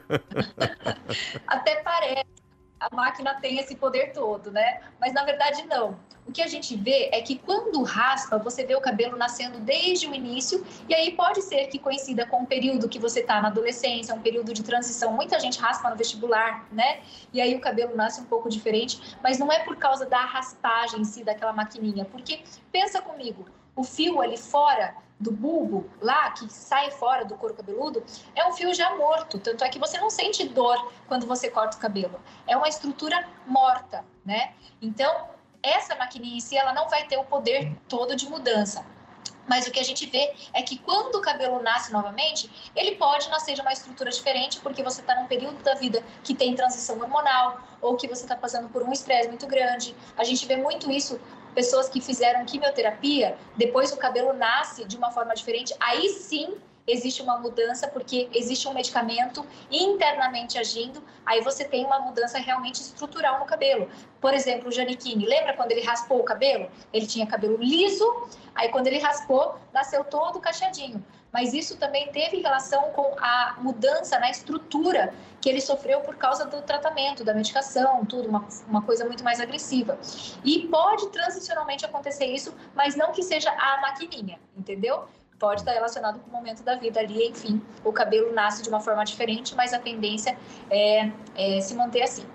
Até parece que a máquina tem esse poder todo, né? Mas na verdade não. O que a gente vê é que quando raspa, você vê o cabelo nascendo desde o início, e aí pode ser que coincida com um período que você está na adolescência, um período de transição. Muita gente raspa no vestibular, né? E aí o cabelo nasce um pouco diferente, mas não é por causa da raspagem em si, daquela maquininha. Porque, pensa comigo, o fio ali fora do bulbo, lá, que sai fora do couro cabeludo, é um fio já morto. Tanto é que você não sente dor quando você corta o cabelo. É uma estrutura morta, né? Então, essa maquininha em si, ela não vai ter o poder todo de mudança. Mas o que a gente vê é que quando o cabelo nasce novamente, ele pode nascer de uma estrutura diferente, porque você está num período da vida que tem transição hormonal, ou que você está passando por um estresse muito grande. A gente vê muito isso, pessoas que fizeram quimioterapia, depois o cabelo nasce de uma forma diferente, aí sim existe uma mudança, porque existe um medicamento internamente agindo, aí você tem uma mudança realmente estrutural no cabelo. Por exemplo, o Giannichini, lembra quando ele raspou o cabelo? Ele tinha cabelo liso, aí quando ele raspou, nasceu todo cacheadinho. Mas isso também teve relação com a mudança na estrutura que ele sofreu por causa do tratamento, da medicação, tudo, uma, uma coisa muito mais agressiva. E pode transicionalmente acontecer isso, mas não que seja a maquininha, entendeu? Pode estar relacionado com o momento da vida ali, enfim, o cabelo nasce de uma forma diferente, mas a tendência é, é se manter assim.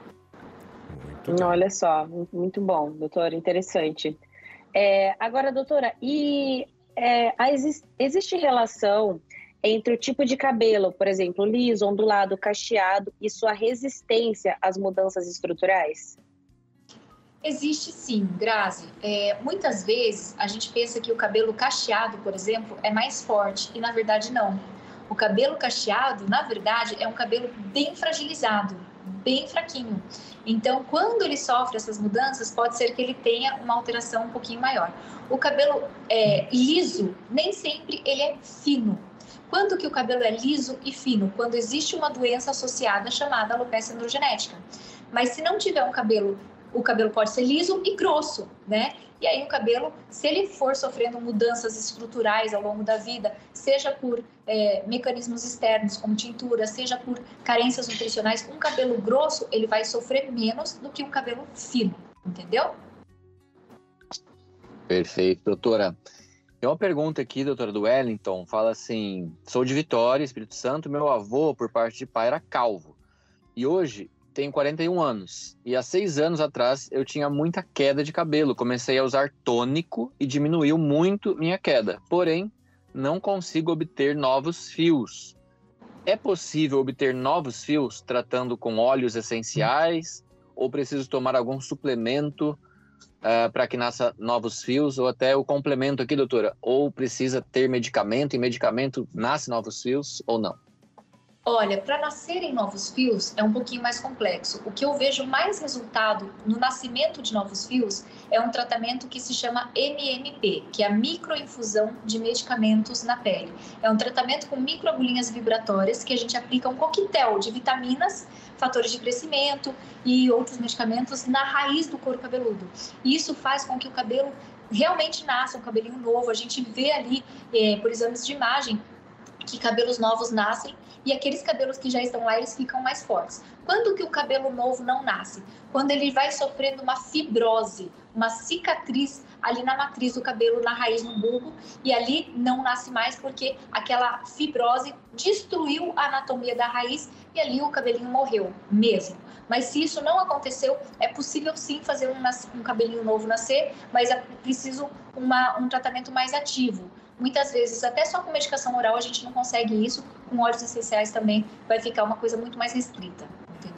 Olha só, muito bom, doutora, interessante. É, agora, doutora, e é, a exi- existe relação entre o tipo de cabelo, por exemplo, liso, ondulado, cacheado, e sua resistência às mudanças estruturais? Existe sim, Grazi. É, muitas vezes a gente pensa que o cabelo cacheado, por exemplo, é mais forte, e na verdade não. O cabelo cacheado, na verdade, é um cabelo bem fragilizado, bem fraquinho. Então, quando ele sofre essas mudanças, pode ser que ele tenha uma alteração um pouquinho maior. O cabelo é, liso, nem sempre ele é fino. Quando que o cabelo é liso e fino? Quando existe uma doença associada chamada alopecia androgenética. Mas se não tiver um cabelo, o cabelo pode ser liso e grosso, né? E aí o cabelo, se ele for sofrendo mudanças estruturais ao longo da vida, seja por é, mecanismos externos, como tintura, seja por carências nutricionais, um cabelo grosso, ele vai sofrer menos do que um cabelo fino, entendeu? Perfeito, doutora. Tem uma pergunta aqui, doutora, do Wellington, fala assim, sou de Vitória, Espírito Santo, meu avô, por parte de pai, era calvo. E hoje tenho quarenta e um anos. E há seis anos atrás eu tinha muita queda de cabelo. Comecei a usar tônico e diminuiu muito minha queda. Porém, não consigo obter novos fios. É possível obter novos fios tratando com óleos essenciais? Ou preciso tomar algum suplemento Uh, para que nasça novos fios, ou até o complemento aqui, doutora, ou precisa ter medicamento, e medicamento nasce novos fios ou não? Olha, para nascerem novos fios é um pouquinho mais complexo. O que eu vejo mais resultado no nascimento de novos fios é um tratamento que se chama M M P, que é a microinfusão de medicamentos na pele. É um tratamento com microagulhinhas vibratórias que a gente aplica um coquetel de vitaminas, fatores de crescimento e outros medicamentos na raiz do couro cabeludo. E isso faz com que o cabelo realmente nasça, um cabelinho novo. A gente vê ali, é, por exames de imagem, que cabelos novos nascem e aqueles cabelos que já estão lá, eles ficam mais fortes. Quando que o cabelo novo não nasce? Quando ele vai sofrendo uma fibrose, uma cicatriz ali na matriz do cabelo, na raiz, no bulbo, e ali não nasce mais porque aquela fibrose destruiu a anatomia da raiz e ali o cabelinho morreu mesmo. Mas se isso não aconteceu, é possível sim fazer um, um cabelinho novo nascer, mas é preciso uma, um tratamento mais ativo. Muitas vezes, até só com medicação oral, a gente não consegue isso. Com óleos essenciais também vai ficar uma coisa muito mais restrita, entendeu?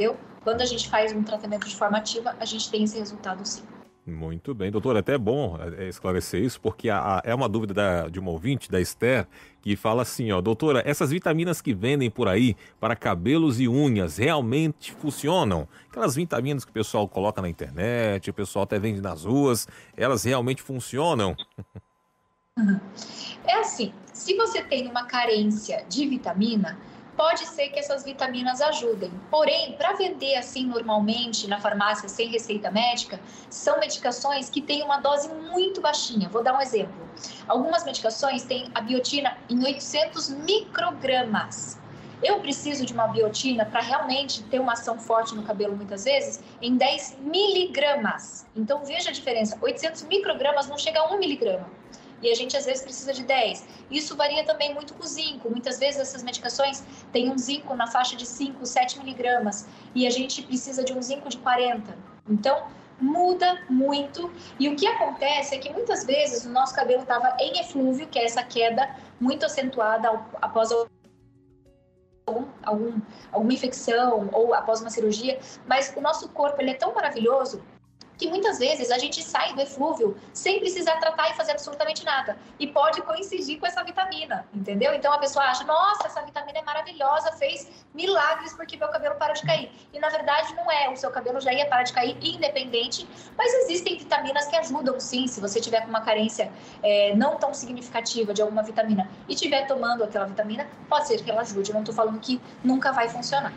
quando a gente faz um tratamento de forma ativa, a gente tem esse resultado sim. Muito bem, doutor, é até bom é, esclarecer isso, porque a, a, é uma dúvida da, de uma ouvinte, da Esther, que fala assim, ó, doutora, essas vitaminas que vendem por aí para cabelos e unhas realmente funcionam? Aquelas vitaminas que o pessoal coloca na internet, o pessoal até vende nas ruas, elas realmente funcionam? Uhum. É assim, se você tem uma carência de vitamina, pode ser que essas vitaminas ajudem. Porém, para vender assim normalmente na farmácia sem receita médica, são medicações que têm uma dose muito baixinha. Vou dar um exemplo. Algumas medicações têm a biotina em oitocentos microgramas. Eu preciso de uma biotina para realmente ter uma ação forte no cabelo muitas vezes em dez miligramas. Então veja a diferença, oitocentos microgramas não chega a um miligrama. E a gente às vezes precisa de dez. Isso varia também muito com o zinco. Muitas vezes essas medicações têm um zinco na faixa de cinco, sete miligramas e a gente precisa de um zinco de quarenta. Então, muda muito. E o que acontece é que muitas vezes o nosso cabelo estava em eflúvio, que é essa queda muito acentuada após algum, algum, alguma infecção ou após uma cirurgia, mas o nosso corpo ele é tão maravilhoso que muitas vezes a gente sai do eflúvio sem precisar tratar e fazer absolutamente nada. E pode coincidir com essa vitamina, entendeu? Então a pessoa acha, nossa, essa vitamina é maravilhosa, fez milagres porque meu cabelo parou de cair. E na verdade não é, o seu cabelo já ia parar de cair independente, mas existem vitaminas que ajudam sim, se você tiver com uma carência é, não tão significativa de alguma vitamina e estiver tomando aquela vitamina, pode ser que ela ajude. Eu não estou falando que nunca vai funcionar.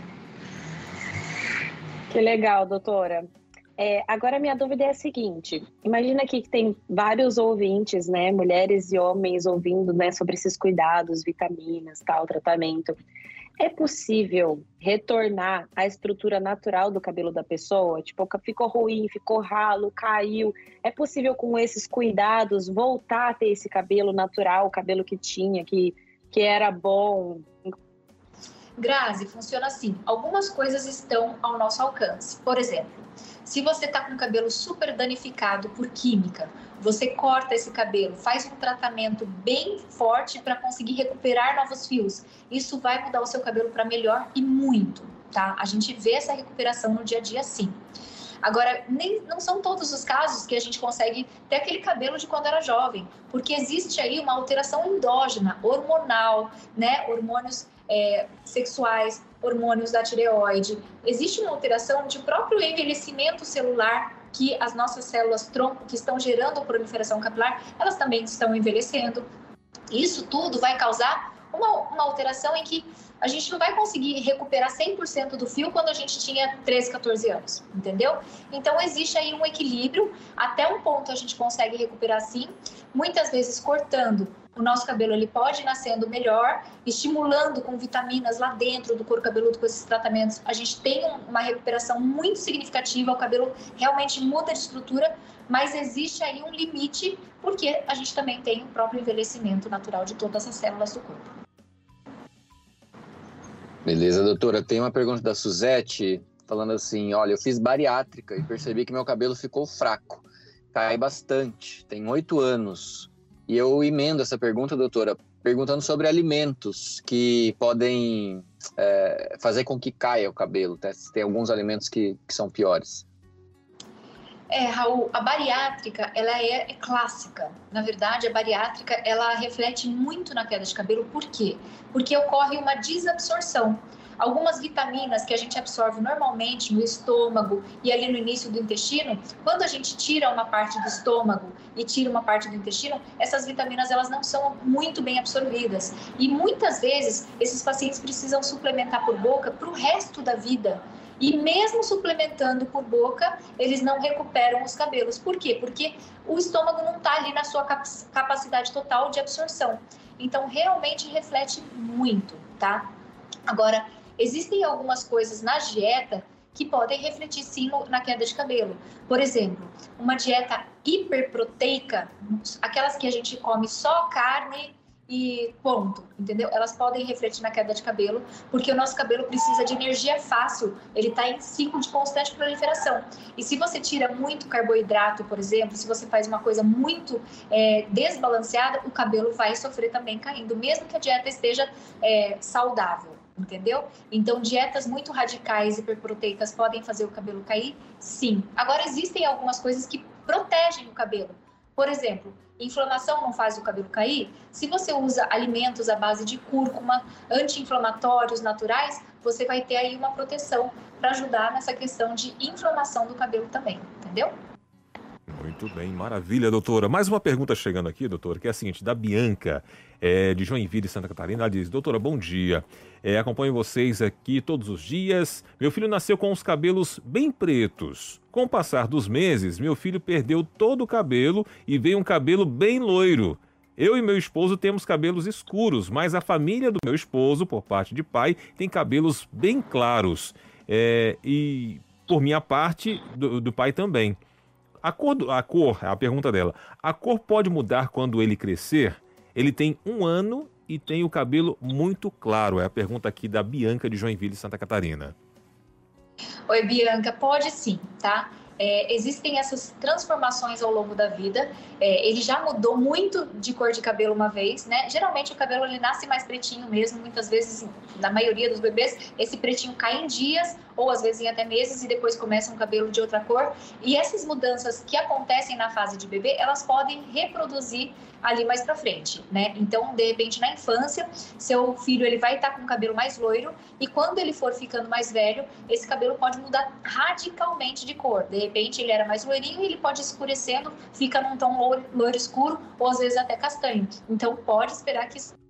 Que legal, doutora. É, agora, minha dúvida é a seguinte, imagina aqui que tem vários ouvintes, né, mulheres e homens ouvindo, né, sobre esses cuidados, vitaminas, tal, tratamento. É possível retornar à estrutura natural do cabelo da pessoa? Tipo, ficou ruim, ficou ralo, caiu. É possível com esses cuidados voltar a ter esse cabelo natural, o cabelo que tinha, que, que era bom? Grazi, funciona assim. Algumas coisas estão ao nosso alcance. Por exemplo, se você está com o cabelo super danificado por química, você corta esse cabelo, faz um tratamento bem forte para conseguir recuperar novos fios. Isso vai mudar o seu cabelo para melhor e muito, tá? A gente vê essa recuperação no dia a dia sim. Agora, nem, não são todos os casos que a gente consegue ter aquele cabelo de quando era jovem, porque existe aí uma alteração endógena, hormonal, né? Hormônios é, sexuais, hormônios da tireoide. Existe uma alteração de próprio envelhecimento celular, que as nossas células tronco que estão gerando proliferação capilar, elas também estão envelhecendo. Isso tudo vai causar uma, uma alteração em que a gente não vai conseguir recuperar cem por cento do fio quando a gente tinha treze, quatorze anos, entendeu? Então, existe aí um equilíbrio, até um ponto a gente consegue recuperar sim, muitas vezes cortando. O nosso cabelo ele pode ir nascendo melhor, estimulando com vitaminas lá dentro do couro cabeludo com esses tratamentos. A gente tem uma recuperação muito significativa, o cabelo realmente muda de estrutura, mas existe aí um limite, porque a gente também tem o próprio envelhecimento natural de todas as células do corpo. Beleza, doutora. Tem uma pergunta da Suzete, falando assim, olha, eu fiz bariátrica e percebi que meu cabelo ficou fraco, cai bastante, tem oito anos. E eu emendo essa pergunta, doutora, perguntando sobre alimentos que podem é, fazer com que caia o cabelo. Tá? Tem alguns alimentos que, que são piores. É, Raul, a bariátrica, ela é, é clássica. Na verdade, a bariátrica, ela reflete muito na queda de cabelo. Por quê? Porque ocorre uma desabsorção. Algumas vitaminas que a gente absorve normalmente no estômago e ali no início do intestino, quando a gente tira uma parte do estômago e tira uma parte do intestino, essas vitaminas elas não são muito bem absorvidas. E muitas vezes esses pacientes precisam suplementar por boca para o resto da vida. E mesmo suplementando por boca, eles não recuperam os cabelos. Por quê? Porque o estômago não está ali na sua capacidade total de absorção. Então, realmente reflete muito, tá? Agora, existem algumas coisas na dieta que podem refletir sim no, na queda de cabelo. Por exemplo, uma dieta hiperproteica, aquelas que a gente come só carne e ponto, entendeu? Elas podem refletir na queda de cabelo, porque o nosso cabelo precisa de energia fácil, ele está em ciclo de constante proliferação. E se você tira muito carboidrato, por exemplo, se você faz uma coisa muito é, desbalanceada, o cabelo vai sofrer também caindo, mesmo que a dieta esteja é, saudável. entendeu? Então, dietas muito radicais, hiperproteicas, podem fazer o cabelo cair? Sim. Agora, existem algumas coisas que protegem o cabelo. Por exemplo, inflamação não faz o cabelo cair? Se você usa alimentos à base de cúrcuma, anti-inflamatórios naturais, você vai ter aí uma proteção para ajudar nessa questão de inflamação do cabelo também, entendeu? Muito bem, maravilha, doutora. Mais uma pergunta chegando aqui, doutora, que é a seguinte, da Bianca, é, de Joinville, Santa Catarina. Ela diz, doutora, bom dia. É, acompanho vocês aqui todos os dias. Meu filho nasceu com os cabelos bem pretos. Com o passar dos meses, meu filho perdeu todo o cabelo e veio um cabelo bem loiro. Eu e meu esposo temos cabelos escuros, mas a família do meu esposo, por parte de pai, tem cabelos bem claros. É, e por minha parte, do, do pai também. A cor, a cor, a pergunta dela, a cor pode mudar quando ele crescer? Ele tem um ano e tem o cabelo muito claro. É a pergunta aqui da Bianca de Joinville, Santa Catarina. Oi, Bianca, pode sim, tá? É, existem essas transformações ao longo da vida. É, ele já mudou muito de cor de cabelo uma vez, né? Geralmente o cabelo ele nasce mais pretinho mesmo. Muitas vezes, na maioria dos bebês, esse pretinho cai em dias ou às vezes em até meses e depois começa um cabelo de outra cor. E essas mudanças que acontecem na fase de bebê, elas podem reproduzir ali mais pra frente, né? Então, de repente, na infância, seu filho ele vai estar com o cabelo mais loiro e quando ele for ficando mais velho, esse cabelo pode mudar radicalmente de cor. De repente, ele era mais loirinho e ele pode ir escurecendo, fica num tom loiro, loiro escuro ou às vezes até castanho. Então, pode esperar que isso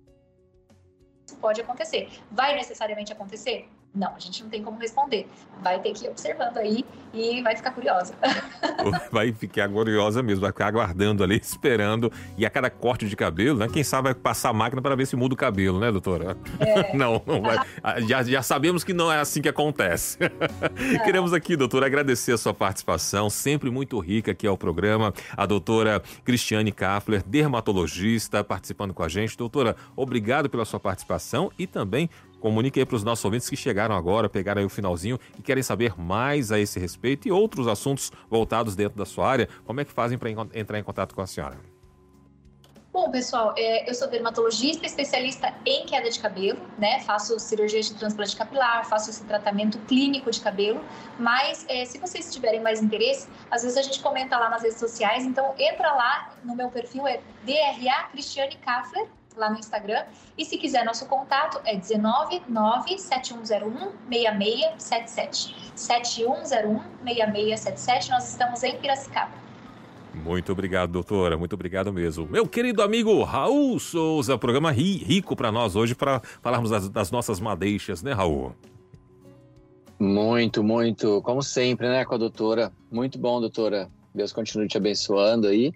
pode acontecer. Vai necessariamente acontecer? Não, a gente não tem como responder. Vai ter que ir observando aí e vai ficar curiosa. Vai ficar curiosa mesmo, vai ficar aguardando ali, esperando. E a cada corte de cabelo, né? Quem sabe vai passar a máquina para ver se muda o cabelo, né, doutora? É. Não, não vai. Já, já sabemos que não é assim que acontece. É. Queremos aqui, doutora, agradecer a sua participação, sempre muito rica aqui ao programa. A doutora Cristiane Kaffler, dermatologista, participando com a gente. Doutora, obrigado pela sua participação e também comunique aí para os nossos ouvintes que chegaram agora, pegaram aí o finalzinho e querem saber mais a esse respeito e outros assuntos voltados dentro da sua área. Como é que fazem para entrar em contato com a senhora? Bom, pessoal, é, eu sou dermatologista, especialista em queda de cabelo, né? Faço cirurgia de transplante capilar, faço esse tratamento clínico de cabelo, mas é, se vocês tiverem mais interesse, às vezes a gente comenta lá nas redes sociais, então entra lá no meu perfil, é D R A Cristiane Kaffler, lá no Instagram. E se quiser nosso contato é dezenove, nove, sete um zero um, seis seis sete sete. sete um zero um, seis seis sete sete. Nós estamos em Piracicaba. Muito obrigado, doutora. Muito obrigado mesmo. Meu querido amigo Raul Souza, programa ri, rico para nós hoje, para falarmos das, das nossas madeixas, né, Raul? Muito, muito. Como sempre, né, com a doutora. Muito bom, doutora. Deus continue te abençoando aí.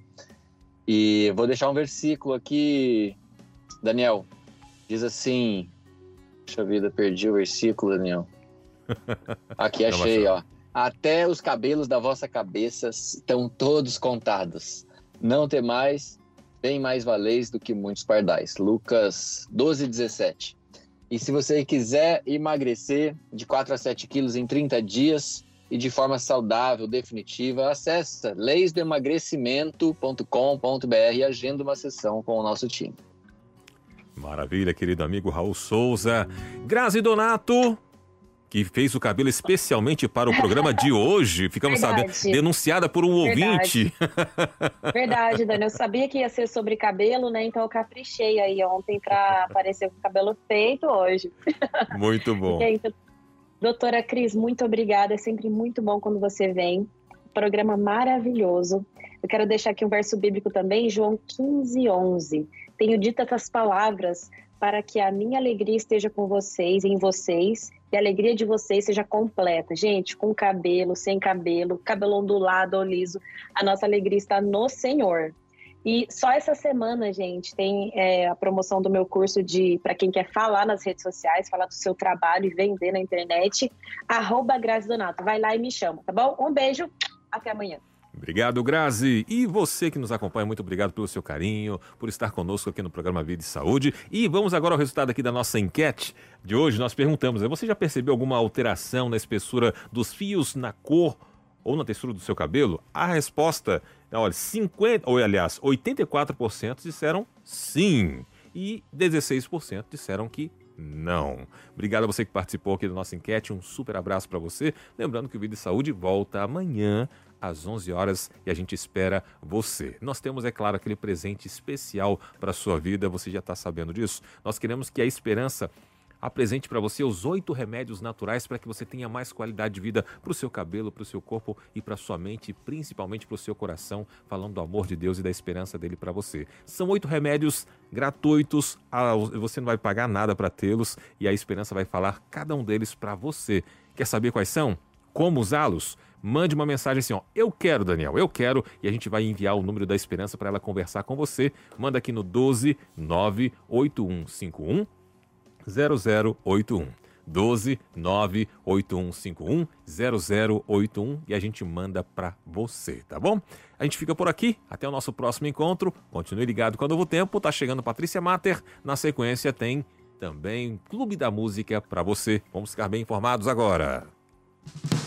E vou deixar um versículo aqui, Daniel. Diz assim... Puxa vida, perdi o versículo, Daniel. Aqui achei, ó. Até os cabelos da vossa cabeça estão todos contados. Não temais, bem mais valeis do que muitos pardais. Lucas doze, dezessete. E se você quiser emagrecer de quatro a sete quilos em trinta dias e de forma saudável, definitiva, acessa leis do emagrecimento ponto com ponto b r e agenda uma sessão com o nosso time. Maravilha, querido amigo Raul Souza. Grazi Donato, que fez o cabelo especialmente para o programa de hoje. Ficamos sabendo, denunciada por um Verdade. ouvinte. Verdade, Dani. Eu sabia que ia ser sobre cabelo, né? Então eu caprichei aí ontem para aparecer com o cabelo feito hoje. Muito bom. Então, doutora Cris, muito obrigada. É sempre muito bom quando você vem. Programa maravilhoso. Eu quero deixar aqui um verso bíblico também, João quinze, onze. Tenho dito essas palavras para que a minha alegria esteja com vocês, em vocês, e a alegria de vocês seja completa. Gente, com cabelo, sem cabelo, cabelo ondulado ou liso, a nossa alegria está no Senhor. E só essa semana, gente, tem é, a promoção do meu curso de, para quem quer falar nas redes sociais, falar do seu trabalho e vender na internet, arroba Grazi Donato. Vai lá e me chama, tá bom? Um beijo, até amanhã. Obrigado, Grazi. E você que nos acompanha, muito obrigado pelo seu carinho, por estar conosco aqui no programa Vida e Saúde. E vamos agora ao resultado aqui da nossa enquete de hoje. Nós perguntamos, você já percebeu alguma alteração na espessura dos fios, na cor ou na textura do seu cabelo? A resposta, olha, cinquenta, ou aliás, oitenta e quatro por cento disseram sim e dezesseis por cento disseram que não. Obrigado a você que participou aqui da nossa enquete, um super abraço para você. Lembrando que o Vida e Saúde volta amanhã às onze horas e a gente espera você. Nós temos, é claro, aquele presente especial para a sua vida, você já está sabendo disso. Nós queremos que a esperança apresente para você os oito remédios naturais para que você tenha mais qualidade de vida para o seu cabelo, para o seu corpo e para a sua mente, principalmente para o seu coração, falando do amor de Deus e da esperança dele para você. São oito remédios gratuitos, você não vai pagar nada para tê-los e a esperança vai falar cada um deles para você. Quer saber quais são? Como usá-los? Mande uma mensagem assim, ó, eu quero, Daniel, eu quero, e a gente vai enviar o número da esperança para ela conversar com você. Manda aqui no doze nove oito um cinco um zero zero oito um. doze nove oito um cinco um zero zero oito um e a gente manda pra você, tá bom? A gente fica por aqui, até o nosso próximo encontro. Continue ligado com a Novo Tempo, tá chegando Patrícia Mater. Na sequência tem também Clube da Música pra você. Vamos ficar bem informados agora.